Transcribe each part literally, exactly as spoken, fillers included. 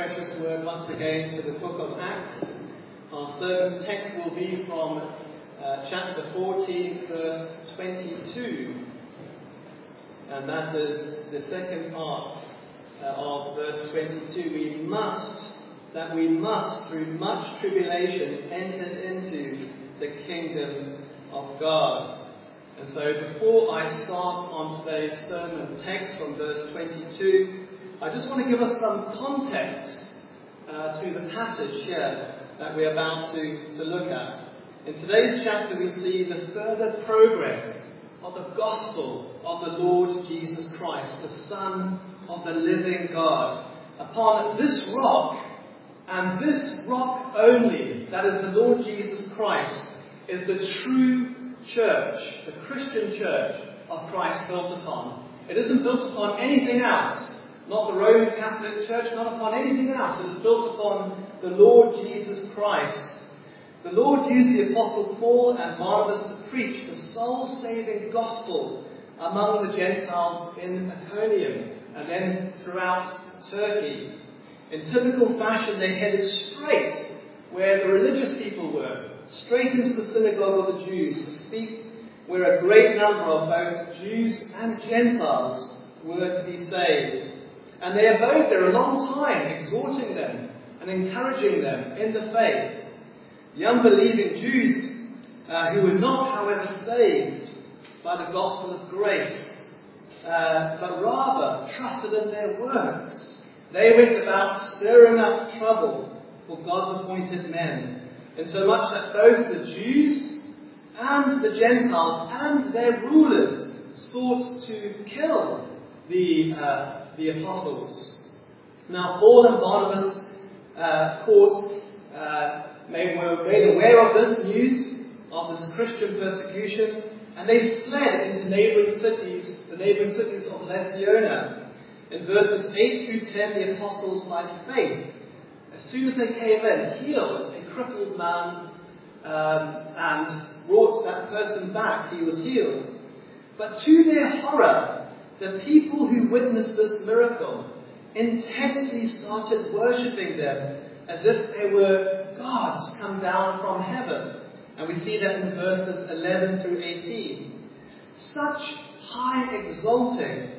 precious word once again to the book of Acts. Our sermon's text will be from uh, chapter fourteen, verse twenty-two. And that is the second part uh, of verse twenty-two. We must, that we must, through much tribulation, enter into the kingdom of God. And so before I start on today's sermon text from verse twenty-two, I just want to give us some context uh, to the passage here that we're about to, to look at. In today's chapter we see the further progress of the gospel of the Lord Jesus Christ, the Son of the living God. Upon this rock, and this rock only, that is the Lord Jesus Christ, is the true church, the Christian church of Christ built upon. It isn't built upon anything else. Not the Roman Catholic Church, not upon anything else. It is built upon the Lord Jesus Christ. The Lord used the Apostle Paul and Barnabas to preach the soul-saving gospel among the Gentiles in Iconium and then throughout Turkey. In typical fashion, they headed straight where the religious people were, straight into the synagogue of the Jews to speak where a great number of both Jews and Gentiles were to be saved. And they abode there a long time, exhorting them and encouraging them in the faith. The unbelieving Jews, uh, who were not, however, saved by the gospel of grace, uh, but rather trusted in their works, they went about stirring up trouble for God's appointed men, insomuch that both the Jews and the Gentiles and their rulers sought to kill the uh, the apostles. Now, Paul and Barnabas, uh, of course, uh, made, were made aware of this news, of this Christian persecution, and they fled into neighbouring cities, the neighbouring cities of Lycaonia. In verses eight through ten, the apostles, by faith, as soon as they came in, healed a crippled man um, and brought that person back. He was healed. But to their horror, the people who witnessed this miracle intensely started worshipping them as if they were gods come down from heaven. And we see that in verses eleven through eighteen. Such high exalting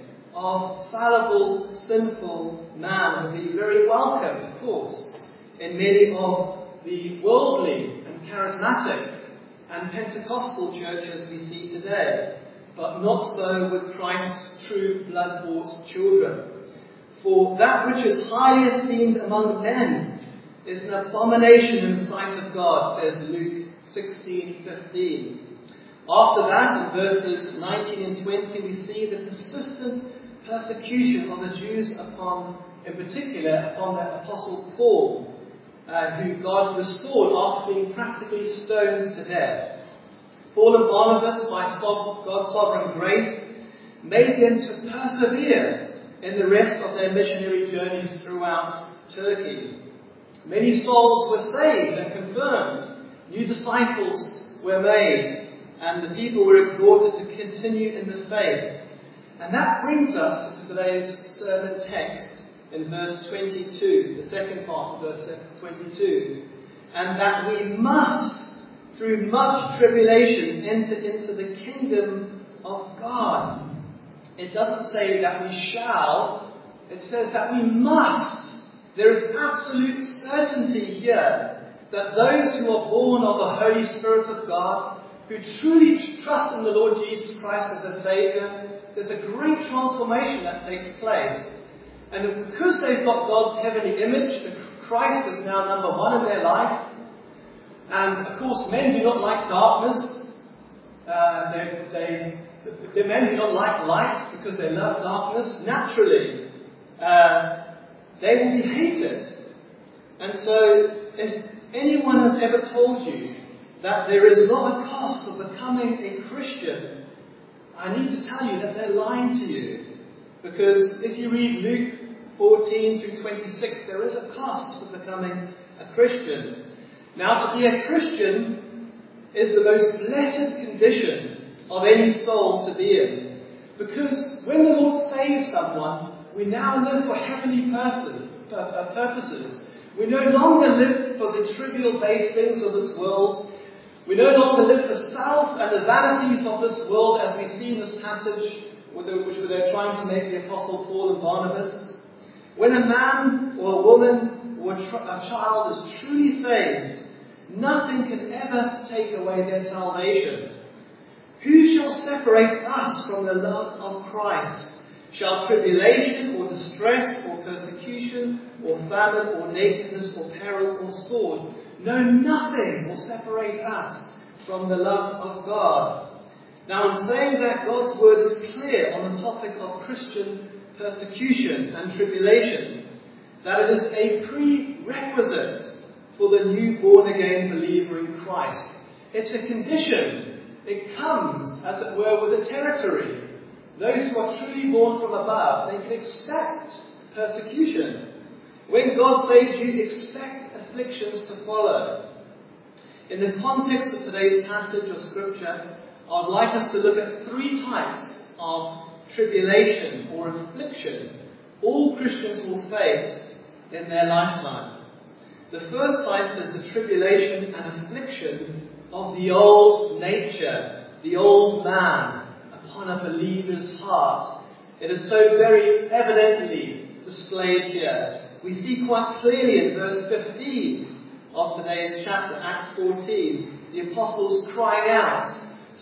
of fallible, sinful man would be very welcome, of course, in many of the worldly and charismatic and Pentecostal churches we see today. But not so with Christ's true blood-bought children. For that which is highly esteemed among men is an abomination in the sight of God, says Luke sixteen fifteen. After that, in verses nineteen and twenty, we see the persistent persecution of the Jews upon, in particular, upon the Apostle Paul, uh, who God restored after being practically stoned to death. Paul and Barnabas, by God's sovereign grace, made them to persevere in the rest of their missionary journeys throughout Turkey. Many souls were saved and confirmed. New disciples were made, and the people were exhorted to continue in the faith. And that brings us to today's sermon text in verse twenty-two, the second part of verse twenty-two. And that we must, through much tribulation, enter into the kingdom of God. It doesn't say that we shall, it says that we must. There is absolute certainty here that those who are born of the Holy Spirit of God, who truly trust in the Lord Jesus Christ as their Saviour, there's a great transformation that takes place. And because they've got God's heavenly image, Christ is now number one in their life. And of course, men do not like darkness. Uh, they, they, the men do not like light because they love darkness. Naturally, uh, they will be hated. And so, if anyone has ever told you that there is not a cost of becoming a Christian, I need to tell you that they're lying to you. Because if you read Luke fourteen through twenty-six, there is a cost for becoming a Christian. Now, to be a Christian is the most blessed condition of any soul to be in. Because when the Lord saves someone, we now live for heavenly purposes. uh, purposes. We no longer live for the trivial base things of this world. We no longer live for self and the vanities of this world, as we see in this passage, which they're trying to make the Apostle Paul and Barnabas. When a man or a woman or a, tr- a child is truly saved, nothing can ever take away their salvation. Who shall separate us from the love of Christ? Shall tribulation or distress or persecution or famine or nakedness or peril or sword? No, nothing will separate us from the love of God. Now, in saying that, God's word is clear on the topic of Christian persecution and tribulation, that it is a prerequisite for the new born-again believer in Christ. It's a condition. It comes, as it were, with the territory. Those who are truly born from above, they can expect persecution. When God saves you, expect afflictions to follow. In the context of today's passage of Scripture, I'd like us to look at three types of tribulation or affliction all Christians will face in their lifetime. The first type is the tribulation and affliction of the old nature, the old man, upon a believer's heart. It is so very evidently displayed here. We see quite clearly in verse fifteen of today's chapter, Acts fourteen, the apostles crying out,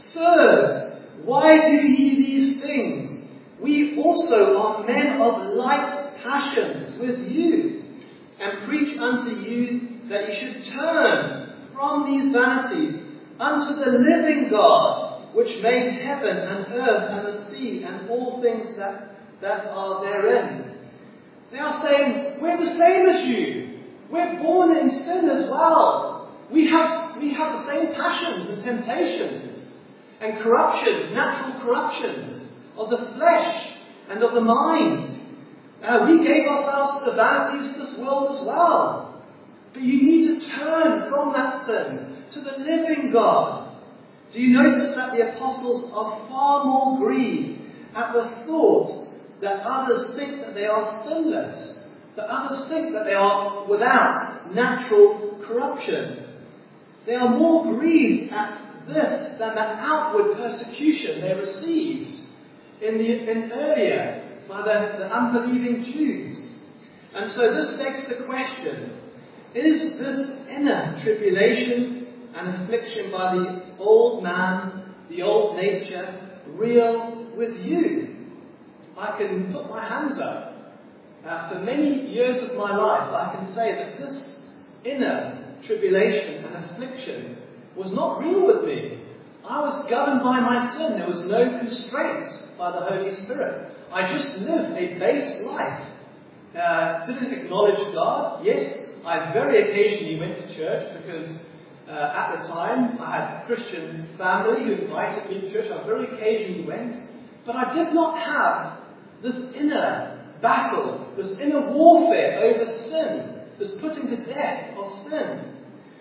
"Sirs, why do ye these things? We also are men of like passions with you, and preach unto you that ye should turn from these vanities unto the living God, which made heaven and earth and the sea and all things that, that are therein." They are saying, we're the same as you. We're born in sin as well. We have, we have the same passions and temptations and corruptions, natural corruptions of the flesh and of the mind. Uh, we gave ourselves to the vanities of this world as well. But you need to turn from that sin to the living God. Do you notice that the apostles are far more grieved at the thought that others think that they are sinless, that others think that they are without natural corruption? They are more grieved at this than the outward persecution they received in the in earlier by the, the unbelieving Jews. And so this begs the question, is this inner tribulation and affliction by the old man, the old nature, real with you? I can put my hands up. Uh, for many years of my life, I can say that this inner tribulation and affliction was not real with me. I was governed by my sin. There was no constraints by the Holy Spirit. I just lived a base life. Uh, didn't acknowledge God. Yes, I very occasionally went to church because uh, at the time I had a Christian family who invited me to church. I very occasionally went. But I did not have this inner battle, this inner warfare over sin, this putting to death of sin.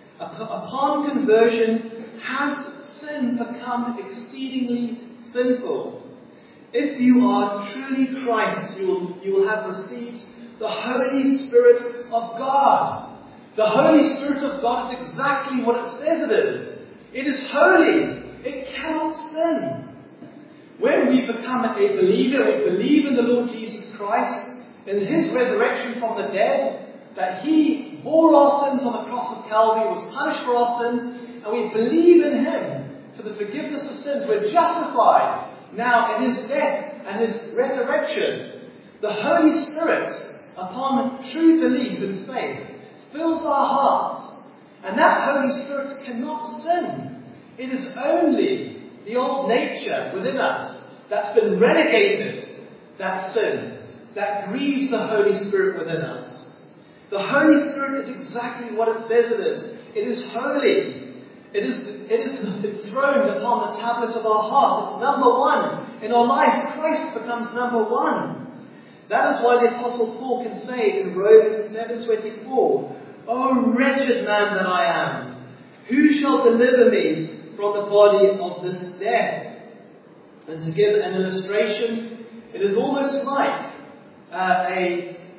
Upon conversion, has sin become exceedingly sinful? If you are truly Christ, you will, you will have received the Holy Spirit of God. The Holy Spirit of God is exactly what it says it is. It is holy. It cannot sin. When we become a believer, we believe in the Lord Jesus Christ, in His resurrection from the dead, that He bore our sins on the cross of Calvary, was punished for our sins, and we believe in Him for the forgiveness of sins. We're justified now in His death and His resurrection. The Holy Spirit, upon true belief and faith, fills our hearts, and that Holy Spirit cannot sin. It is only the old nature within us that's been relegated that sins, that grieves the Holy Spirit within us. The Holy Spirit is exactly what it says it is. It is holy. It is, it is enthroned upon the tablets of our hearts. It's number one in our life. Christ becomes number one. That is why the Apostle Paul can say in Romans seven twenty-four, "O wretched man that I am, who shall deliver me from the body of this death?" And to give an illustration, it is almost like uh, a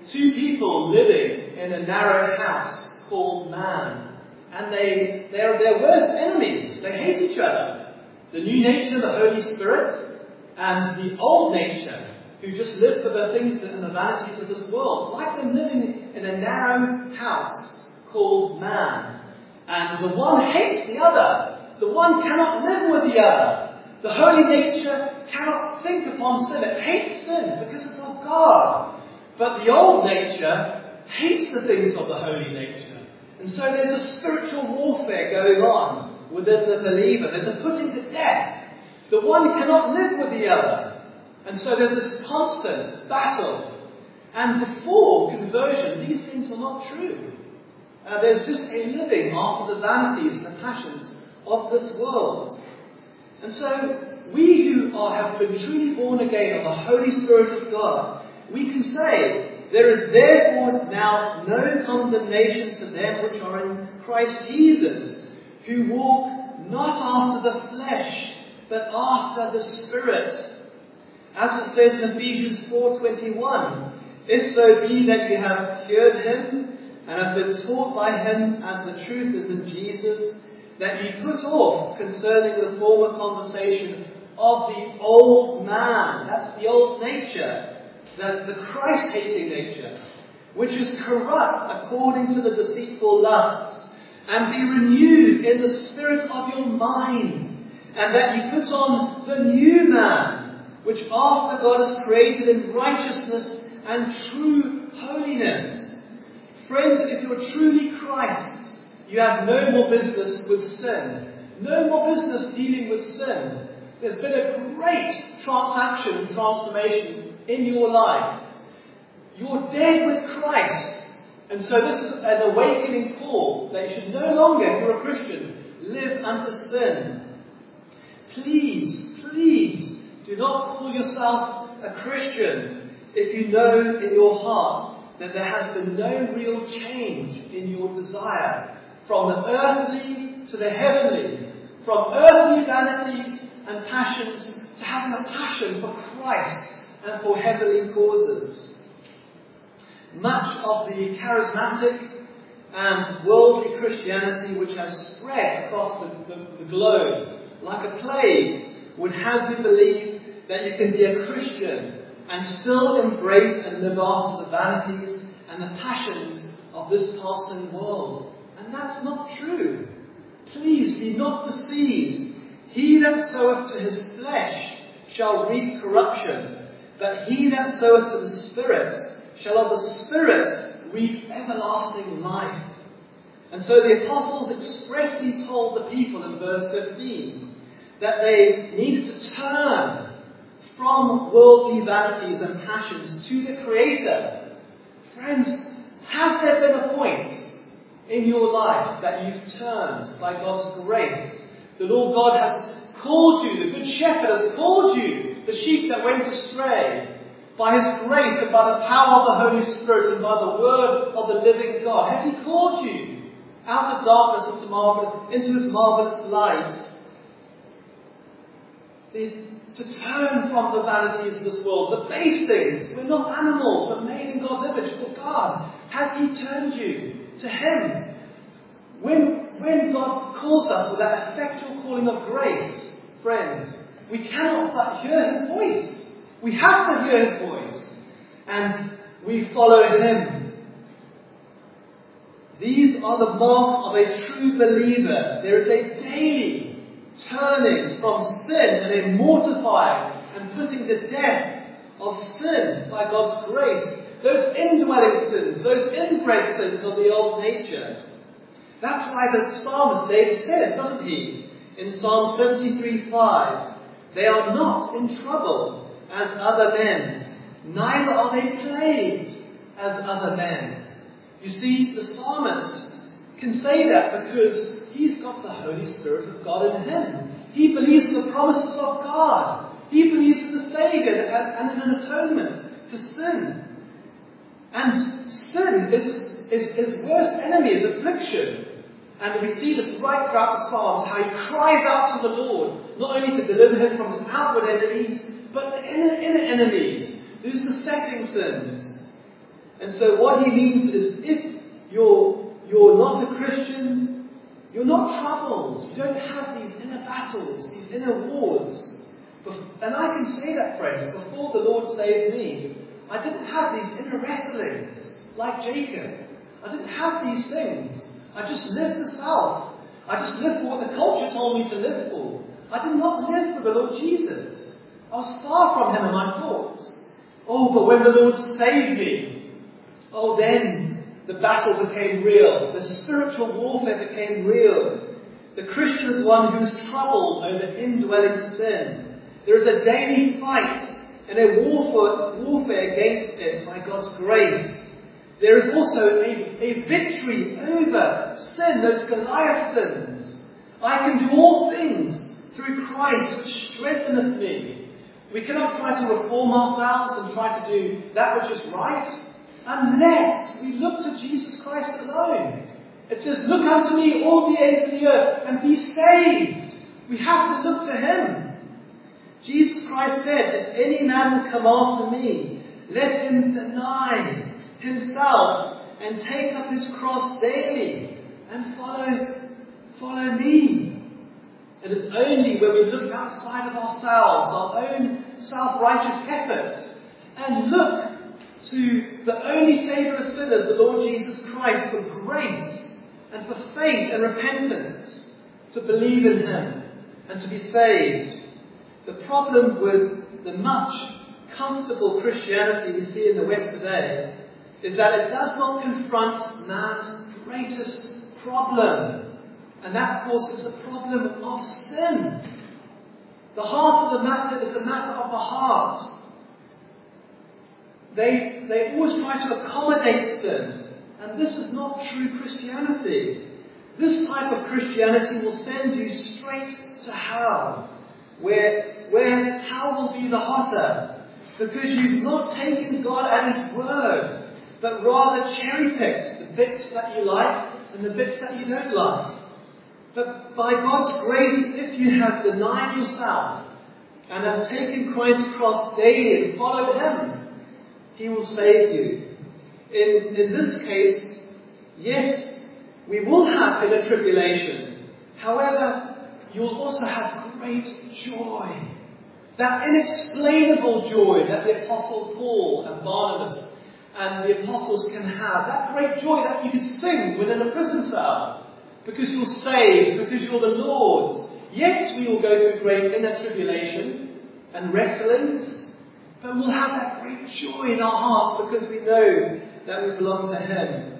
two people living in a narrow house called man. And they, they're their worst enemies. They hate each other. The new nature, the Holy Spirit, and the old nature, who just live for the things and the vanities of this world. It's like them living in a narrow house called man. And the one hates the other. The one cannot live with the other. The holy nature cannot think upon sin. It hates sin because it's of God. But the old nature hates the things of the holy nature. And so there's a spiritual warfare going on within the believer. There's a putting to death. The one cannot live with the other. And so there's this constant battle. And before conversion, these things are not true. Uh, there's just a living after the vanities and the passions of this world. And so we who are, have been truly born again of the Holy Spirit of God, we can say, there is therefore now no condemnation to them which are in Christ Jesus, who walk not after the flesh, but after the Spirit. As it says in Ephesians four twenty-one, if so be that you have heard him, and have been taught by him as the truth is in Jesus, that you put off concerning the former conversation of the old man, that's the old nature, the, the Christ-hating nature, which is corrupt according to the deceitful lusts, and be renewed in the spirit of your mind, and that you put on the new man, which after God is created in righteousness and true holiness. Friends, if you're truly Christ's, you have no more business with sin. No more business dealing with sin. There's been a great transaction and transformation in your life. You're dead with Christ. And so this is an awakening call that you should no longer, if you're a Christian, live unto sin. Please, please, do not call yourself a Christian if you know in your heart that there has been no real change in your desire from the earthly to the heavenly, from earthly vanities and passions to having a passion for Christ and for heavenly causes. Much of the charismatic and worldly Christianity which has spread across the, the, the globe like a plague would have you believe that you can be a Christian and still embrace and live after the vanities and the passions of this passing world. And that's not true. Please be not deceived. He that soweth to his flesh shall reap corruption, but he that soweth to the Spirit shall of the Spirit reap everlasting life. And so the apostles expressly told the people in verse fifteen that they needed to turn from worldly vanities and passions to the Creator. Friends, has there been a point in your life that you've turned by God's grace? The Lord God has called you, the Good Shepherd has called you, the sheep that went astray, by His grace and by the power of the Holy Spirit and by the Word of the living God. Has He called you out of darkness into, marvelous, into His marvellous light? The, to turn from the vanities of this world, the base things. We're not animals, but made in God's image. But God, has He turned you to Him? When, when God calls us with that effectual calling of grace, friends, we cannot but hear His voice. We have to hear His voice. And we follow Him. These are the marks of a true believer. There is a daily turning from sin and a mortifying and putting to death of sin by God's grace. Those indwelling sins, those inbred sins of the old nature. That's why the psalmist David says, doesn't he, in Psalm seventy-three five, they are not in trouble as other men, neither are they plagued as other men. You see, the psalmist can say that because he's got the Holy Spirit of God in him. He believes in the promises of God. He believes in the Saviour and in an atonement for sin. And sin is his, his worst enemy, is affliction. And we see this right throughout the Psalms, how he cries out to the Lord, not only to deliver him from his outward enemies, but the inner, inner enemies, those besetting sins. And so what he means is, if you're, you're not a Christian, you're not troubled. You don't have these inner battles, these inner wars. And I can say that, friends, before the Lord saved me, I didn't have these inner wrestlings like Jacob. I didn't have these things. I just lived for self. I just lived for what the culture told me to live for. I did not live for the Lord Jesus. I was far from him in my thoughts. Oh, but when the Lord saved me, oh, then the battle became real. The spiritual warfare became real. The Christian is one who is troubled over indwelling sin. There is a daily fight and a warfare, warfare against it by God's grace. There is also a, a victory over sin, those Goliath sins. I can do all things through Christ which strengtheneth me. We cannot try to reform ourselves and try to do that which is right unless we look to Jesus Christ alone. It says, look unto me all the ends of the earth and be saved. We have to look to him. Jesus Christ said, if any man will come after me, let him deny himself and take up his cross daily and follow, follow me. It is only when we look outside of ourselves, our own self-righteous efforts, and look to the only Saviour of sinners, the Lord Jesus Christ, for grace and for faith and repentance, to believe in him and to be saved. The problem with the much comfortable Christianity we see in the West today is that it does not confront man's greatest problem. And that, of course, is the problem of sin. The heart of the matter is the matter of the heart. They, they always try to accommodate sin. And this is not true Christianity. This type of Christianity will send you straight to hell. Where, where hell will be the hotter. Because you've not taken God at his word, but rather cherry-picked the bits that you like and the bits that you don't like. But by God's grace, if you have denied yourself and have taken Christ's cross daily and followed him, he will save you. In, in this case, yes, we will have inner tribulation. However, you will also have great joy. That inexplainable joy that the Apostle Paul and Barnabas and the apostles can have. That great joy that you can sing within a prison cell. Because you're saved, because you're the Lord's. Yes, we will go through great inner tribulation and wrestlings, but we'll have that great joy in our hearts because we know that we belong to him.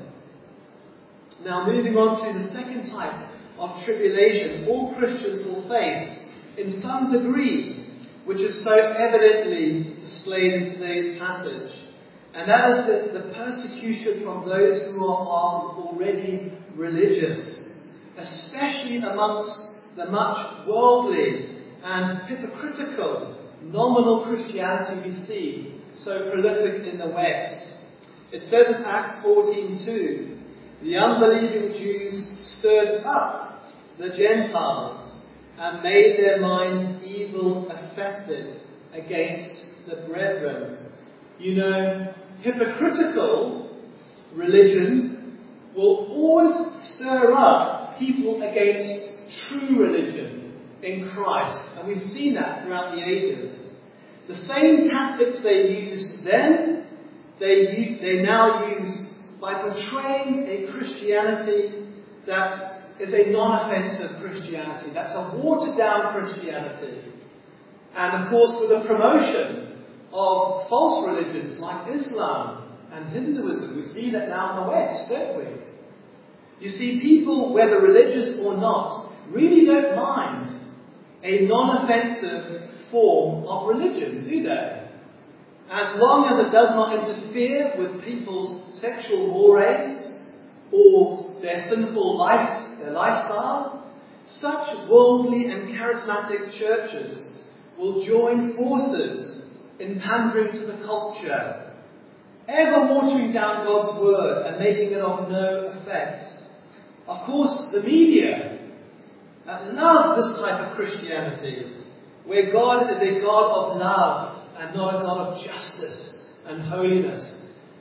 Now, moving on to the second type of tribulation all Christians will face in some degree, which is so evidently displayed in today's passage. And that is the, the persecution from those who are already religious, especially amongst the much worldly and hypocritical nominal Christianity we see so prolific in the West. It says in Acts fourteen two, the unbelieving Jews stirred up the Gentiles and made their minds evil affected against the brethren. You know, hypocritical religion will always stir up people against true religion in Christ. And we've seen that throughout the ages. The same tactics they used then, they, they now use by portraying a Christianity that is a non-offensive Christianity. That's a watered-down Christianity. And of course with the promotion of false religions like Islam and Hinduism. We see that now in the West, don't we? You see, people, whether religious or not, really don't mind a non-offensive form of religion, do they? As long as it does not interfere with people's sexual mores or their sinful life, their lifestyle, such worldly and charismatic churches will join forces in pandering to the culture, ever watering down God's word and making it of no effect. Of course, the media that love this type of Christianity, where God is a God of love and not a God of justice and holiness,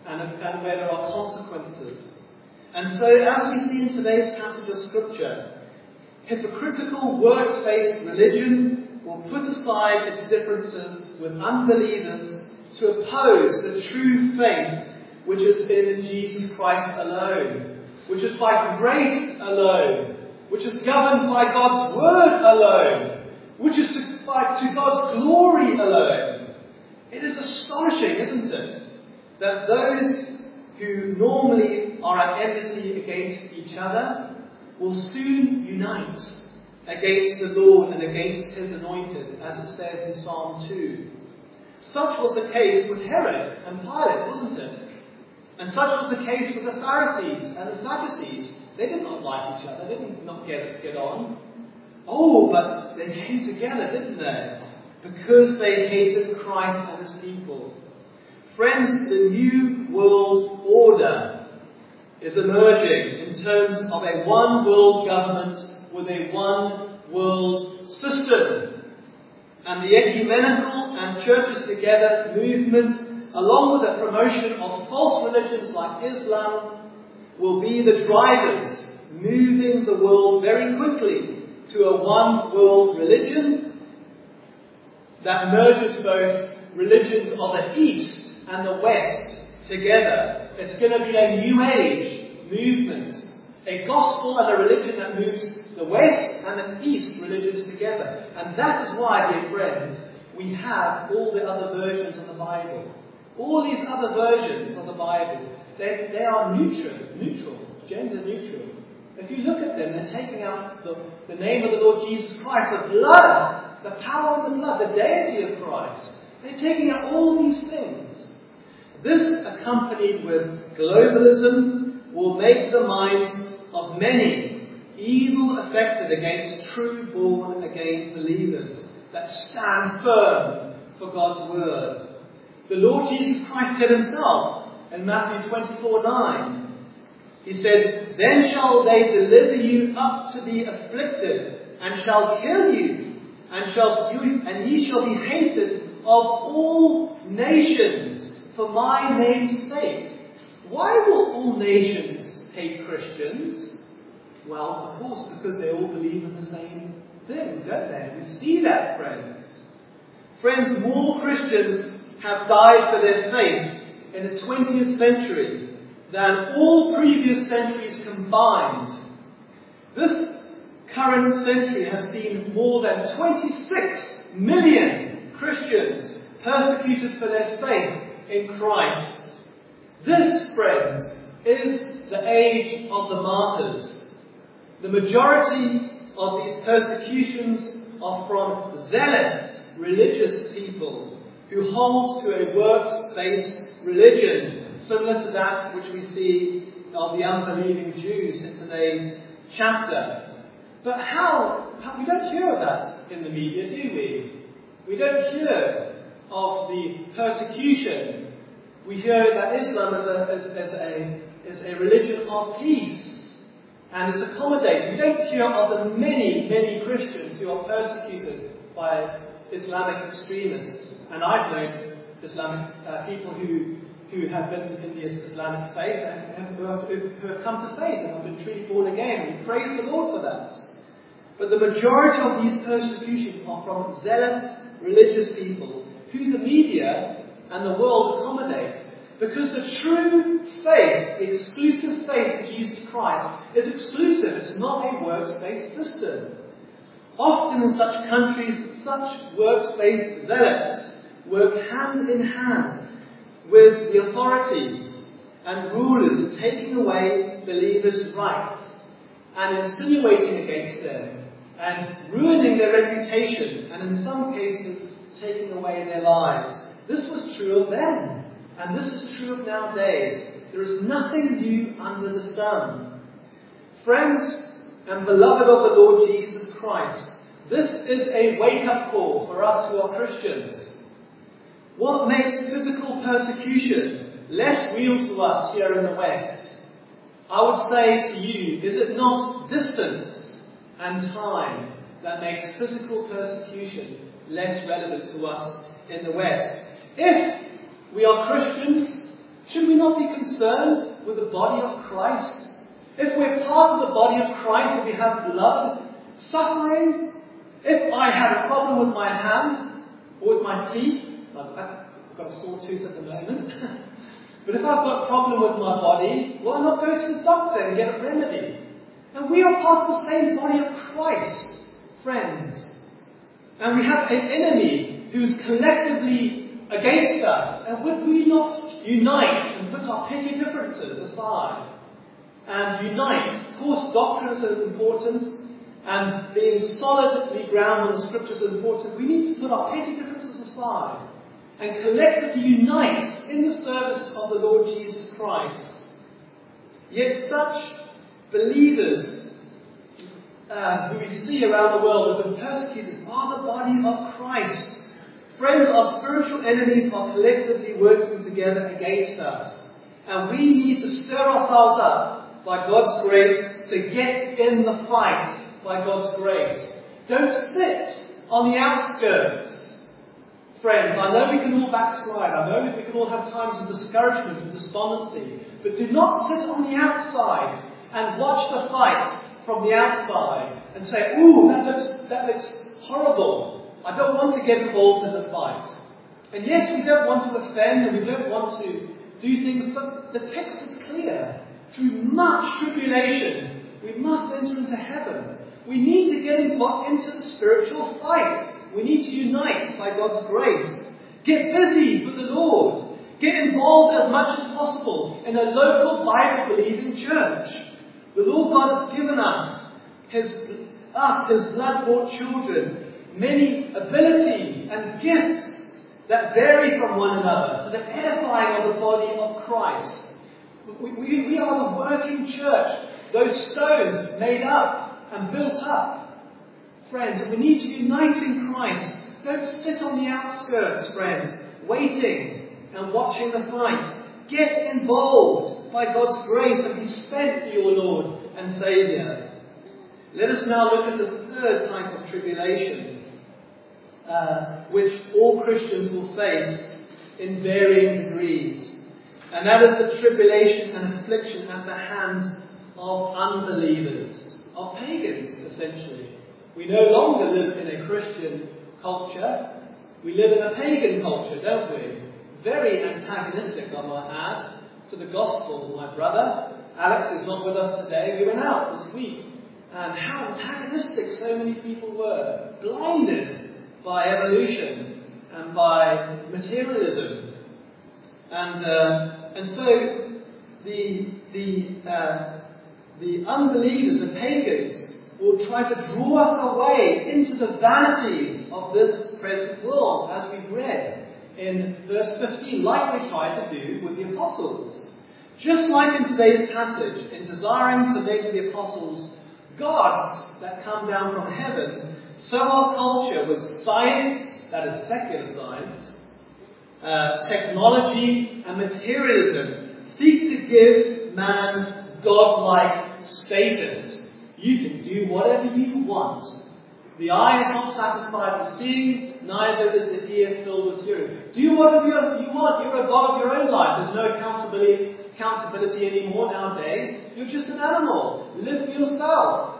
and, and where there are consequences. And so, as we see in today's passage of Scripture, hypocritical works-based religion will put aside its differences with unbelievers to oppose the true faith which is in Jesus Christ alone, which is by grace alone, which is governed by God's word alone, which is to, by, to God's glory alone. It is astonishing, isn't it, that those who normally are at enmity against each other will soon unite against the Lord and against His anointed, as it says in Psalm two. Such was the case with Herod and Pilate, wasn't it? And such was the case with the Pharisees and the Sadducees. They did not like each other, they did not get, get on. Oh, but they came together, didn't they? Because they hated Christ and His people. Friends, the new world order is emerging in terms of a one world government with a one world system. And the ecumenical and churches together movement, along with the promotion of false religions like Islam, will be the drivers moving the world very quickly to a one world religion that merges both religions of the East and the West together. It's going to be a New Age movement, a gospel and a religion that moves the West and the East religions together. And that is why, dear friends, we have all the other versions of the Bible. All these other versions of the Bible, they, they are neutral, neutral, gender neutral. If you look at them, they're taking out the, the name of the Lord Jesus Christ, the blood, the power of the blood, the deity of Christ. They're taking out all these things. This, accompanied with globalism, will make the minds of many evil affected against true born again believers that stand firm for God's word. The Lord Jesus Christ said Himself in Matthew twenty-four nine, He said, "Then shall they deliver you up to be afflicted, and shall kill you, and shall you, and ye shall be hated of all nations for my name's sake." Why will all nations hate Christians? Well, of course, because they all believe in the same thing, don't they? We see that, friends. Friends, more Christians have died for their faith in the twentieth century than all previous centuries combined. This current century has seen more than twenty-six million Christians persecuted for their faith in Christ. This, friends, is the age of the martyrs. The majority of these persecutions are from zealous religious people who hold to a works-based religion, similar to that which we see of the unbelieving Jews in today's chapter. But how, how? We don't hear of that in the media, do we? We don't hear of the persecution. We hear that Islam is a, is, is a, is a religion of peace. And it's accommodating. We don't hear of the many, many Christians who are persecuted by Islamic extremists. And I've known Islamic uh, people who who have been in the Islamic faith and who have, who have come to faith and have been truly born again. We praise the Lord for that. But the majority of these persecutions are from zealous religious people who the media and the world accommodate. Because the true faith, the exclusive faith in Jesus Christ, is exclusive. It's not a works-based system. Often in such countries, such works-based zealots work hand in hand with the authorities and rulers in taking away believers' rights and insinuating against them and ruining their reputation and in some cases taking away their lives. This was true of then. And this is true of nowadays. There is nothing new under the sun. Friends and beloved of the Lord Jesus Christ, this is a wake-up call for us who are Christians. What makes physical persecution less real to us here in the West? I would say to you, is it not distance and time that makes physical persecution less relevant to us in the West? If we are Christians Should we not be concerned with the body of Christ? If we're part of the body of Christ and we have blood, suffering, if I have a problem with my hand or with my teeth, I've got a sore tooth at the moment, but if I've got a problem with my body, why not go to the doctor and get a remedy? And we are part of the same body of Christ, friends. And we have an enemy who is collectively against us. And would we not unite and put our petty differences aside and unite? Of course, doctrine is important, and being solidly grounded in the Scriptures is important. We need to put our petty differences aside and collectively unite in the service of the Lord Jesus Christ. Yet such believers uh, who we see around the world who have been persecuted are the body of Christ. Friends, our spiritual enemies are collectively working together against us. And we need to stir ourselves up by God's grace to get in the fight by God's grace. Don't sit on the outskirts. Friends, I know we can all backslide. I know we can all have times of discouragement and despondency. But do not sit on the outside and watch the fight from the outside and say, ooh, that looks, that looks horrible. I don't want to get involved in the fight. And yes, we don't want to offend and we don't want to do things, but the text is clear. Through much tribulation, we must enter into heaven. We need to get into the spiritual fight. We need to unite by God's grace. Get busy with the Lord. Get involved as much as possible in a local Bible-believing church. The Lord God has given us, his, us, His blood-bought children, many abilities and gifts that vary from one another for the edifying of the body of Christ. We, we, we are the working church, those stones made up and built up. Friends, and we need to unite in Christ. Don't sit on the outskirts, friends, waiting and watching the fight. Get involved by God's grace and be spent for your Lord and Saviour. Let us now look at the third type of tribulation, uh, which all Christians will face in varying degrees. And that is the tribulation and affliction at the hands of unbelievers, of pagans, essentially. We no longer live in a Christian culture. We live in a pagan culture, don't we? Very antagonistic, I might add, to the gospel. My brother, Alex, is not with us today. We went out this week. And how antagonistic so many people were. Blinded by evolution and by materialism. And uh, and so the the uh, the unbelievers, the pagans, will try to draw us away into the vanities of this present world, as we've read in verse fifteen, like they tried to do with the apostles. Just like in today's passage, in desiring to make the apostles gods that come down from heaven, so our culture with science, that is secular science, uh, technology and materialism, seek to give man godlike status. You can do whatever you want. The eye is not satisfied with seeing, neither is the ear filled with hearing. Do whatever you want. You're a god of your own life. There's no accountability, accountability anymore nowadays. You're just an animal. Live for yourself.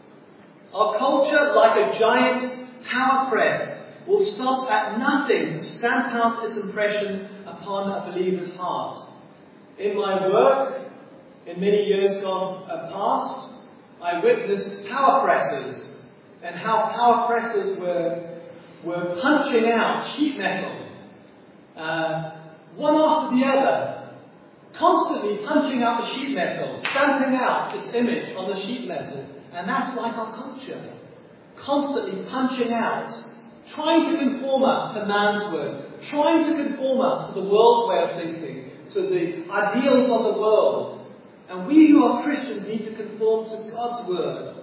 Our culture, like a giant power press, will stop at nothing to stamp out its impression upon a believer's heart. In my work, in many years gone past, I witnessed power presses and how power presses were, were punching out sheet metal, uh, one after the other, constantly punching out the sheet metal, stamping out its image on the sheet metal. And that's like our culture, constantly punching out, trying to conform us to man's words, trying to conform us to the world's way of thinking, to the ideals of the world. And we who are Christians need to conform to God's word.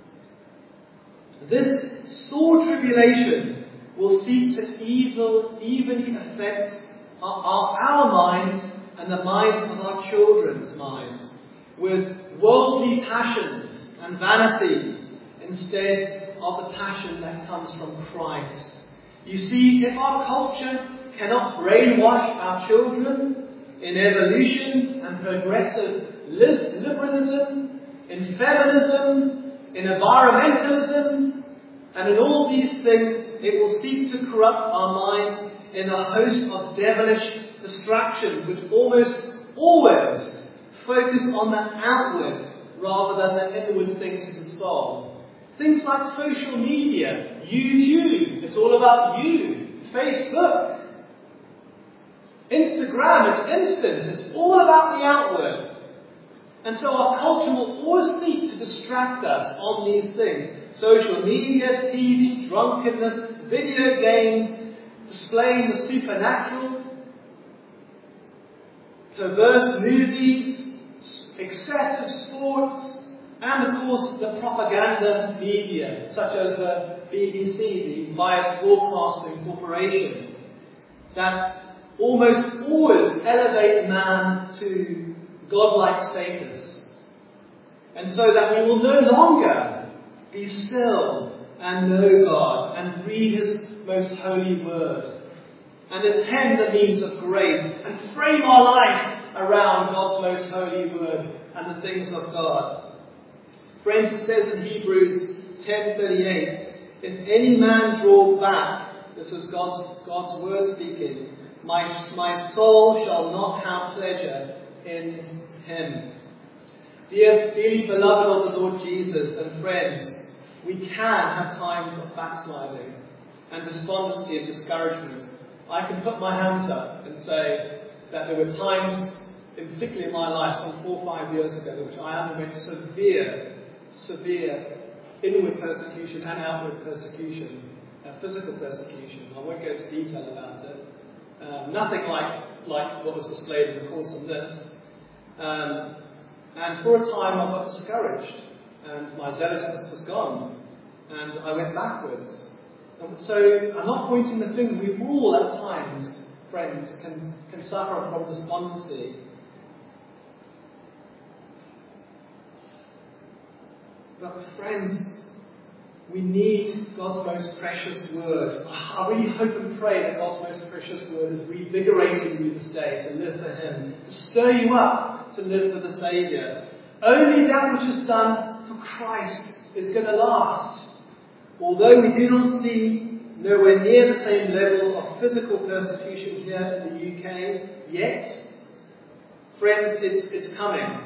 This sore tribulation will seek to evil, evenly affect our, our, our minds and the minds of our children's minds with worldly passions and vanities instead of the passion that comes from Christ. You see, if our culture cannot brainwash our children, in evolution and progressive liberalism, in feminism, in environmentalism, and in all these things it will seek to corrupt our minds in a host of devilish distractions which almost always focus on the outward rather than the inward things of the soul. Things like social media, YouTube, it's all about you. Facebook, Instagram, it's instant, it's all about the outward. And so our culture will always seek to distract us on these things. Social media, T V, drunkenness, video games, displaying the supernatural, perverse movies, excessive sports, and of course the propaganda media, such as the B B C, the Biased Broadcasting Corporation, that almost always elevate man to godlike status. And so that we will no longer be still and know God and read His most holy word and attend the means of grace and frame our life around God's most holy word and the things of God. Friends, it says in Hebrews ten thirty-eight, if any man draw back, this is God's, God's word speaking, my, my soul shall not have pleasure in him. Dear, dearly beloved of the Lord Jesus and friends, we can have times of backsliding and despondency and discouragement. I can put my hands up and say that there were times, in particularly in my life, some four or five years ago, which I underwent severe, severe inward persecution and outward persecution, uh, physical persecution. I won't go into detail about it. Um, nothing like, like what was displayed in the course of this. Um, and for a time I got discouraged, and my zealousness was gone, and I went backwards. And so I'm not pointing the finger. We all at times, friends, can, can suffer from despondency. But friends, we need God's most precious word. I really hope and pray that God's most precious word is revigorating you this day to live for Him, to stir you up to live for the Saviour. Only that which is done for Christ is going to last. Although we do not see nowhere near the same levels of physical persecution here in the U K yet, friends, it's, it's coming.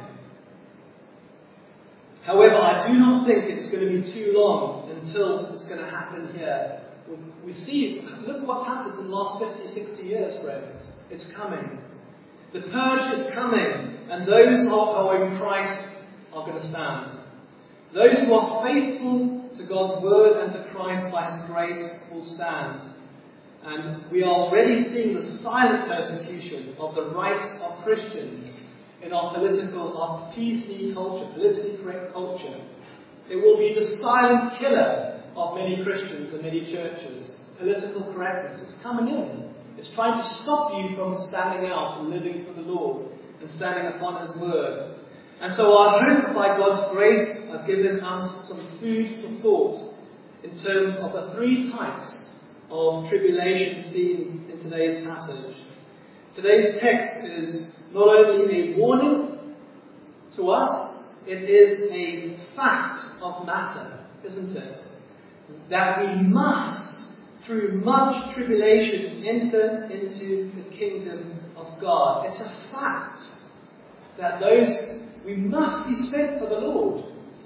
However, I do not think it's going to be too long until it's going to happen here. We see, look what's happened in the last fifty, sixty years, friends. It's coming. The purge is coming, and those who are in Christ are going to stand. Those who are faithful to God's word and to Christ by His grace will stand. And we are already seeing the silent persecution of the rights of Christians in our political, our P C culture, politically correct culture. It will be the silent killer of many Christians and many churches. Political correctness is coming in. It's trying to stop you from standing out and living for the Lord and standing upon His word. And so I hope by God's grace I've given us some food for thought in terms of the three types of tribulation seen in today's passage. Today's text is not only a warning to us, it is a fact of matter, isn't it? That we must, through much tribulation, enter into the kingdom of God. It's a fact that those, we must be spent for the Lord.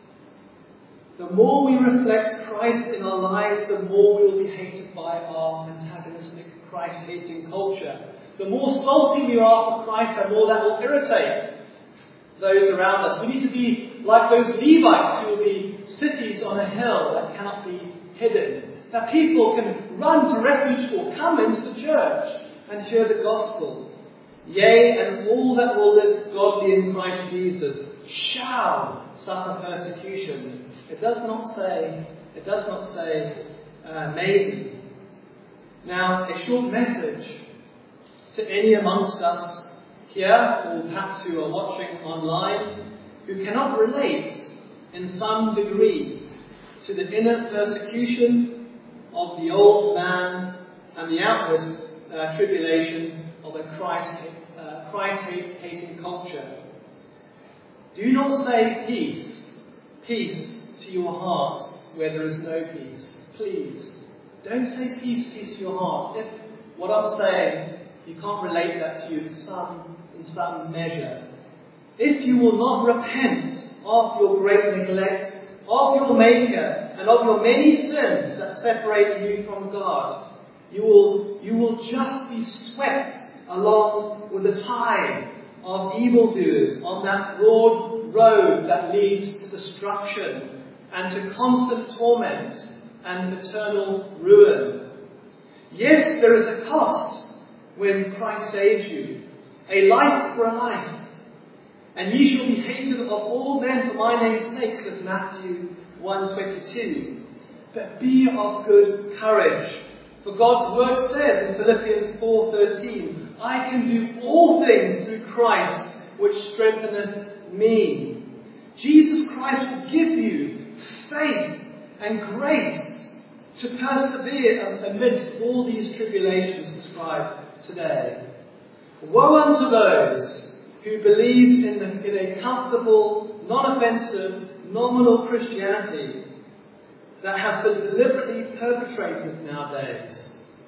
The more we reflect Christ in our lives, the more we will be hated by our antagonistic, Christ-hating culture. The more salty we are for Christ, the more that will irritate those around us. We need to be like those Levites who will be cities on a hill that cannot be hidden. That people can run to refuge or come into the church and hear the gospel. Yea, and all that will live godly in Christ Jesus shall suffer persecution. It does not say, it does not say, uh, maybe. Now, a short message to any amongst us here, or perhaps who are watching online, who cannot relate in some degree to the inner persecution of the old man and the outward uh, tribulation of a Christ, uh, Christ-hating culture. Do not say peace, peace to your heart where there is no peace. Please, don't say peace, peace to your heart. If what I'm saying, you can't relate that to you in some, in some measure. If you will not repent of your great neglect of your Maker and of your many sins that separate you from God, you will, you will just be swept along with the tide of evildoers on that broad road that leads to destruction and to constant torment and eternal ruin. Yes, there is a cost when Christ saves you, a life for a life. And ye shall be hated of all men for my name's sake, says Matthew one twenty-two. But be of good courage. For God's word says in Philippians four thirteen, I can do all things through Christ, which strengtheneth me. Jesus Christ will give you faith and grace to persevere amidst all these tribulations described today. Woe unto those who believe in, the, in a comfortable, non-offensive, nominal Christianity that has been deliberately perpetrated nowadays.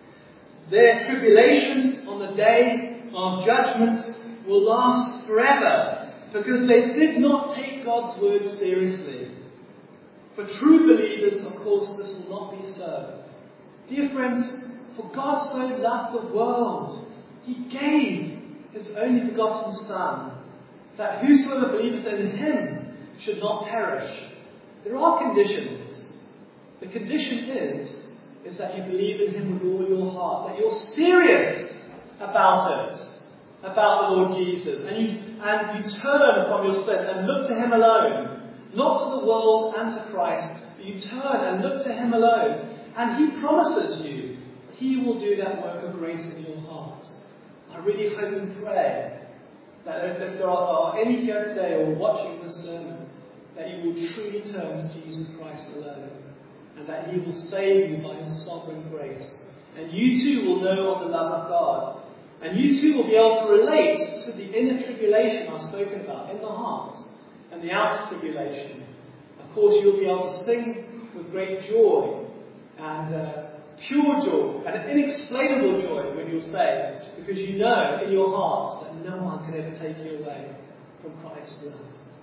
Their tribulation on the day of judgment will last forever because they did not take God's word seriously. For true believers, of course, this will not be so. Dear friends, for God so loved the world, He gave His only begotten Son, that whosoever believeth in Him should not perish. There are conditions. The condition is, is that you believe in Him with all your heart, that you're serious about it, about the Lord Jesus, and you, and you turn from your sin and look to Him alone, not to the world and to Christ, but you turn and look to Him alone, and He promises you He will do that work of grace in your heart. I really hope and pray that if there are any here today or watching this sermon, that you will truly turn to Jesus Christ alone, and that He will save you by His sovereign grace. And you too will know of the love of God. And you too will be able to relate to the inner tribulation I've spoken about in the heart and the outer tribulation. Of course, you'll be able to sing with great joy and uh, pure joy and inexplainable joy when you'll say, because you know in your heart that no one can ever take you away from Christ's love.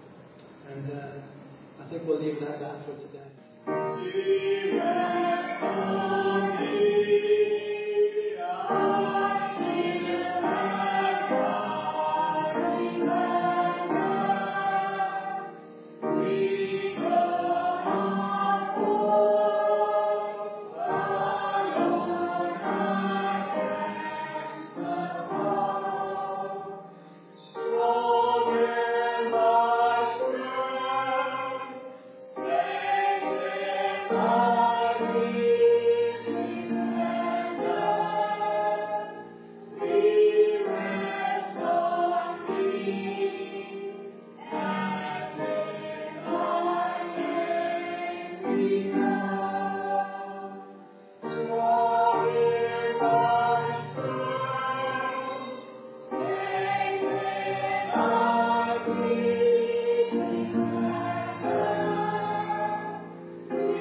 And uh, I think we'll leave that that for today. Oh